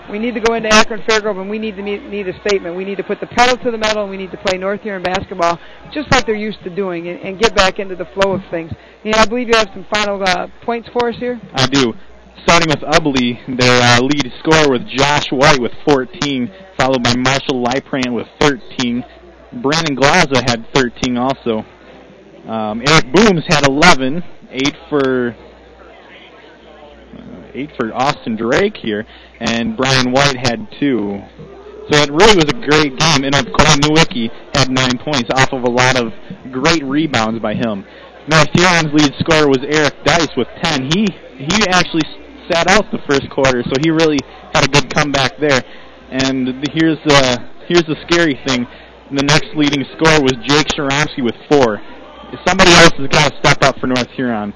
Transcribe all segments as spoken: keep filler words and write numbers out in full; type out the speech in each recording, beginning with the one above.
We need to go into Akron Fairgrove, and we need to need, need a statement. We need to put the pedal to the metal, and we need to play North Huron basketball just like they're used to doing, and, and get back into the flow of things. And I believe you have some final uh, points for us here. I do. Starting with Ubly, their uh, lead scorer with Josh White with fourteen, followed by Marshall Liprant with thirteen. Brandon Glaza had thirteen also. Um, Eric Booms had eleven, eight for uh, eight for Austin Drake here, and Brian White had two. So it really was a great game, and Cole Nowicki had nine points off of a lot of great rebounds by him. North Huron's lead scorer was Eric Dice with ten. He he actually sat out the first quarter, so he really had a good comeback there. And here's uh, here's the scary thing. The next leading scorer was Jake Sharomsky with four. Somebody else has got to step up for North Huron.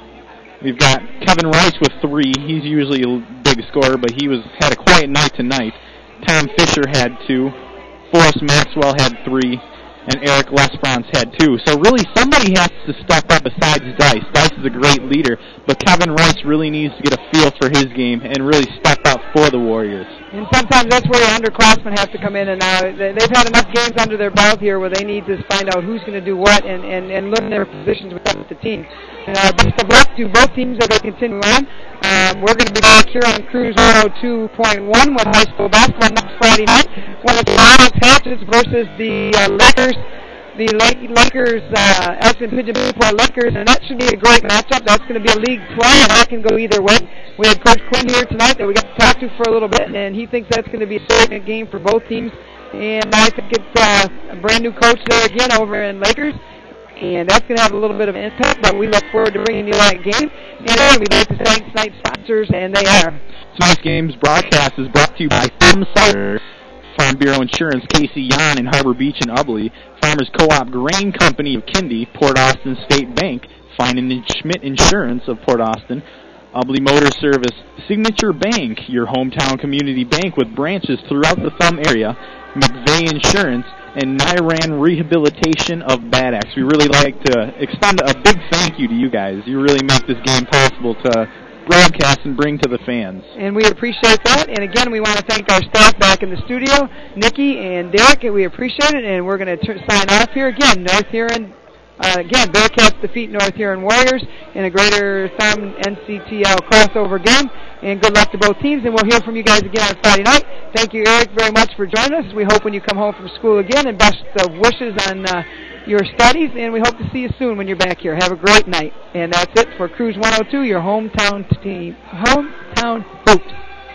We've got Kevin Rice with three. He's usually a big scorer, but he was had a quiet night tonight. Tom Fisher had two. Forrest Maxwell had three. And Eric Lesbrance had two. So really somebody has to step up besides Dice. Dice is a great leader, but Kevin Rice really needs to get a feel for his game and really step up for the Warriors. And sometimes that's where your underclassmen have to come in, and uh, they've had enough games under their belt here where they need to find out who's going to do what and, and, and learn their positions with the team. And uh, best of luck to both teams as they continue on. Um, we're going to be back here on Cruise one oh two point one with high school basketball next Friday night when it's Lawrence Hatchets versus the uh, Lakers. The Lakers, uh, Elton Pigeon Newport Lakers, and that should be a great matchup. That's going to be a League twelve, and that can go either way. We had Coach Quinn here tonight that we got to talk to for a little bit, and he thinks that's going to be a second game for both teams. And I think it's uh, a brand new coach there again over in Lakers, and that's going to have a little bit of an impact, but we look forward to bringing you that game. And we'd like to thank tonight's sponsors, and they are. Tonight's game's broadcast is brought to you by Thumb Cider, Farm Bureau Insurance, Casey Yan in Harbor Beach and Ubly, Farmers Co-op Grain Company of Kindy, Port Austin State Bank, Fine and Schmidt Insurance of Port Austin, Ubly Motor Service, Signature Bank, your hometown community bank with branches throughout the Thumb area, McVeigh Insurance, and Nyran Rehabilitation of Bad Axe. We really like to extend a big thank you to you guys. You really make this game possible to broadcast and bring to the fans. And we appreciate that. And again, we want to thank our staff back in the studio, Nikki and Derek. We appreciate it. And we're going to t- sign off here again. North Huron, uh, again, Bearcats defeat North Huron Warriors in a Greater Thumb N C T L crossover game. And good luck to both teams. And we'll hear from you guys again on Friday night. Thank you, Eric, very much for joining us. We hope when you come home from school again, and best of wishes on uh, your studies, and we hope to see you soon when you're back here. Have a great night. And that's it for Cruise one oh two, your hometown team, hometown hoops.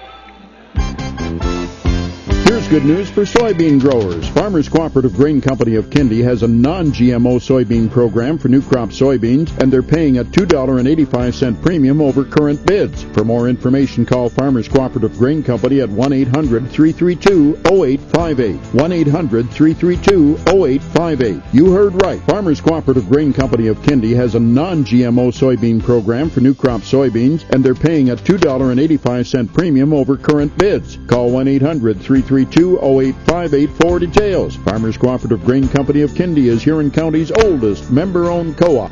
Here's good news for soybean growers. Farmers Cooperative Grain Company of Kindy has a non-G M O soybean program for new crop soybeans, and they're paying a two dollars and eighty-five cents premium over current bids. For more information, call Farmers Cooperative Grain Company at one eight hundred, three three two, oh eight five eight. one eight hundred, three three two, oh eight five eight. You heard right. Farmers Cooperative Grain Company of Kindy has a non-G M O soybean program for new crop soybeans, and they're paying a two dollars and eighty-five cents premium over current bids. Call one eight hundred, three three two, oh eight five eight for details. Farmers Cooperative Grain Company of Kindy is Huron County's oldest member-owned co-op.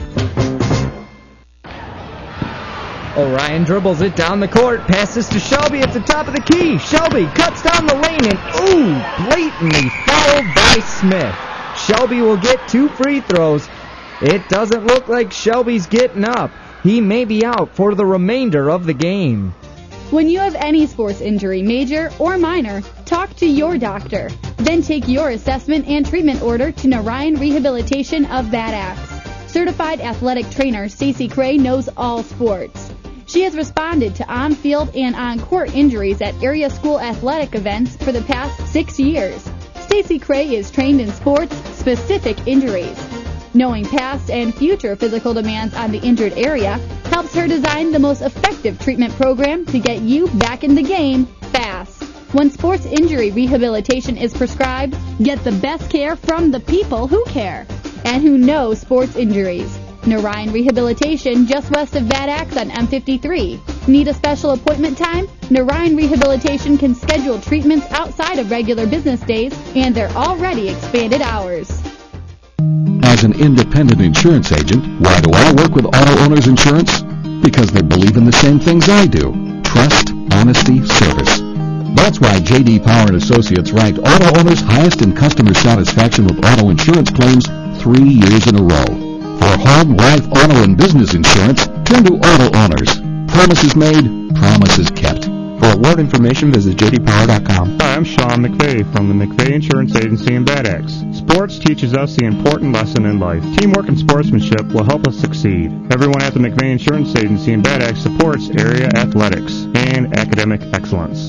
Orion dribbles it down the court, passes to Shelby at the top of the key. Shelby cuts down the lane and, ooh, blatantly fouled by Smith. Shelby will get two free throws. It doesn't look like Shelby's getting up. He may be out for the remainder of the game. When you have any sports injury, major or minor, talk to your doctor. Then take your assessment and treatment order to Narayan Rehabilitation of Bad Axe. Certified athletic trainer Stacey Cray knows all sports. She has responded to on-field and on-court injuries at area school athletic events for the past six years. Stacey Cray is trained in sports-specific injuries. Knowing past and future physical demands on the injured area helps her design the most effective treatment program to get you back in the game fast. When sports injury rehabilitation is prescribed, get the best care from the people who care and who know sports injuries. Narayan Rehabilitation, just west of Bad Axe on M fifty-three. Need a special appointment time? Narayan Rehabilitation can schedule treatments outside of regular business days and their already expanded hours. As an independent insurance agent, why do I work with Auto Owners Insurance? Because they believe in the same things I do. Trust, honesty, service. That's why J D Power and Associates ranked auto owners highest in customer satisfaction with auto insurance claims three years in a row. For home, life, auto, and business insurance, turn to Auto Owners. Promises made, promises kept. For award information, visit j d power dot com. Hi, I'm Sean McVeigh from the McVeigh Insurance Agency in Bad Axe. Sports teaches us the important lesson in life. Teamwork and sportsmanship will help us succeed. Everyone at the McVeigh Insurance Agency in Bad Axe supports area athletics and academic excellence.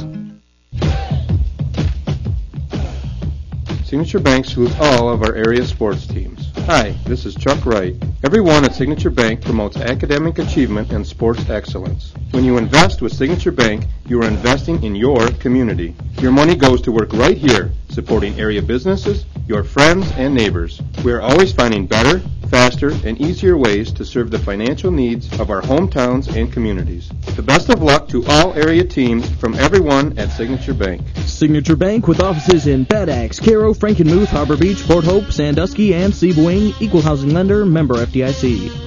Signature Bank salutes all of our area sports teams. Hi, this is Chuck Wright. Everyone at Signature Bank promotes academic achievement and sports excellence. When you invest with Signature Bank, you are investing in your community. Your money goes to work right here, supporting area businesses, your friends, and neighbors. We are always finding better, faster, and easier ways to serve the financial needs of our hometowns and communities. The best of luck to all area teams from everyone at Signature Bank. Signature Bank with offices in Bad Axe, Caro, Frankenmuth, Harbor Beach, Port Hope, Sandusky, and Seaboing. Equal housing lender, member F D I C.